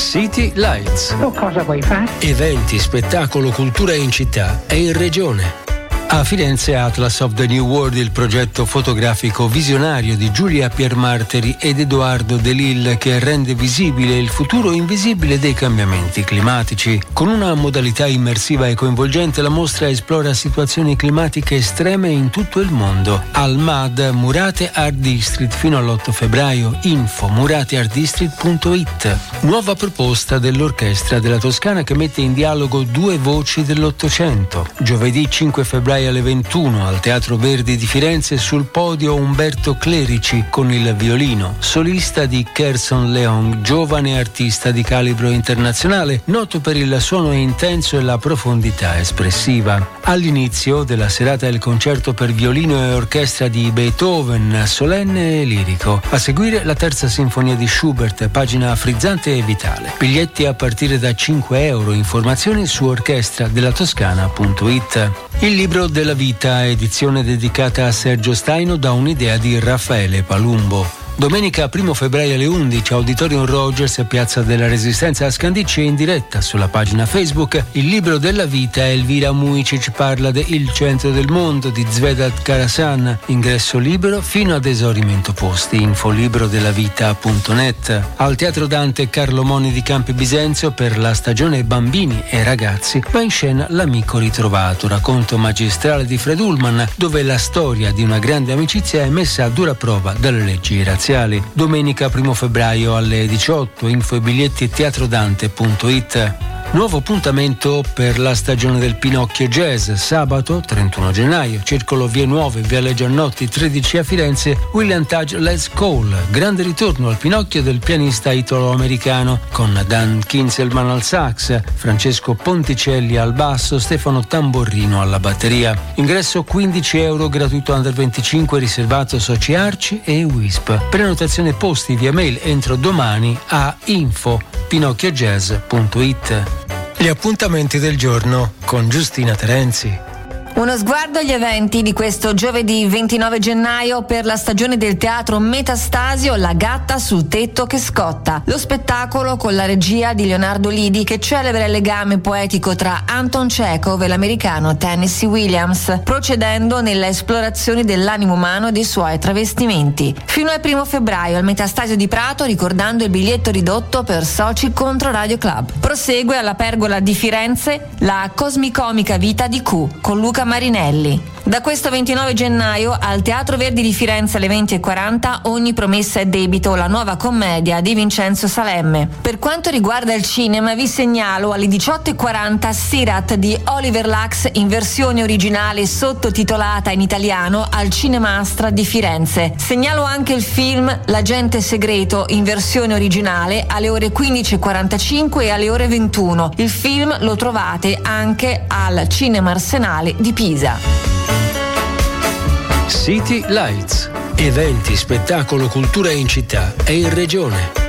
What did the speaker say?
City Lights. Tu cosa vuoi fare? Eventi, spettacolo, cultura in città e in regione. A Firenze Atlas of the New World, il progetto fotografico visionario di Giulia Piermarteri ed Edoardo De Lille che rende visibile il futuro invisibile dei cambiamenti climatici. Con una modalità immersiva e coinvolgente la mostra esplora situazioni climatiche estreme in tutto il mondo. Al MAD Murate Art District fino all'8 febbraio. Info murateartdistrict.it. Nuova proposta dell'Orchestra della Toscana che mette in dialogo due voci dell'Ottocento. Giovedì 5 febbraio alle 21 al Teatro Verdi di Firenze, sul podio Umberto Clerici con il violino, solista di Kerson Leong, giovane artista di calibro internazionale, noto per il suono intenso e la profondità espressiva. All'inizio della serata il concerto per violino e orchestra di Beethoven, solenne e lirico. A seguire la terza sinfonia di Schubert, pagina frizzante e vitale. Biglietti a partire da €5. Informazioni su orchestradellatoscana.it. Il libro della vita, edizione dedicata a Sergio Staino da un'idea di Raffaele Palumbo. Domenica 1 febbraio alle 11, Auditorium Rogers, Piazza della Resistenza a Scandicci, in diretta sulla pagina Facebook. Il libro della vita, Elvira Mujicic parla de Il centro del mondo di Zvedat Karasan. Ingresso libero fino ad esaurimento posti. Infolibrodellavita.net. Al Teatro Dante Carlo Moni di Campi Bisenzio per la stagione Bambini e Ragazzi va in scena L'amico ritrovato, racconto magistrale di Fred Ullman, dove la storia di una grande amicizia è messa a dura prova dalle leggi razziali. Domenica 1 febbraio alle 18, info e biglietti teatrodante.it. Nuovo appuntamento per la stagione del Pinocchio Jazz, sabato 31 gennaio, Circolo Vie Nuove, Viale Giannotti 13 a Firenze, William Tudge Let's Call, grande ritorno al Pinocchio del pianista italo-americano, con Dan Kinselman al sax, Francesco Ponticelli al basso, Stefano Tamborrino alla batteria. Ingresso €15, gratuito under 25, riservato soci Arci e Wisp. Prenotazione posti via mail entro domani a info@pinocchiojazz.it. Gli appuntamenti del giorno con Giustina Terenzi. Uno sguardo agli eventi di questo giovedì 29 gennaio per la stagione del teatro Metastasio, La gatta sul tetto che scotta. Lo spettacolo con la regia di Leonardo Lidi che celebra il legame poetico tra Anton Chekhov e l'americano Tennessee Williams, procedendo nella esplorazione dell'animo umano e dei suoi travestimenti. Fino al 1 febbraio al Metastasio di Prato, ricordando il biglietto ridotto per soci contro Radio Club. Prosegue alla Pergola di Firenze la cosmicomica vita di Q con Luca Marinelli. Da questo 29 gennaio al Teatro Verdi di Firenze alle 20:40 Ogni promessa è debito, la nuova commedia di Vincenzo Salemme. Per quanto riguarda il cinema vi segnalo alle 18:40 Sirat di Oliver Lacks in versione originale sottotitolata in italiano al Cinemastra di Firenze. Segnalo anche il film L'agente segreto in versione originale alle ore 15:45 e alle ore 21. Il film lo trovate anche al Cinema Arsenale di Pisa. City Lights. Eventi, spettacolo, cultura in città e in regione.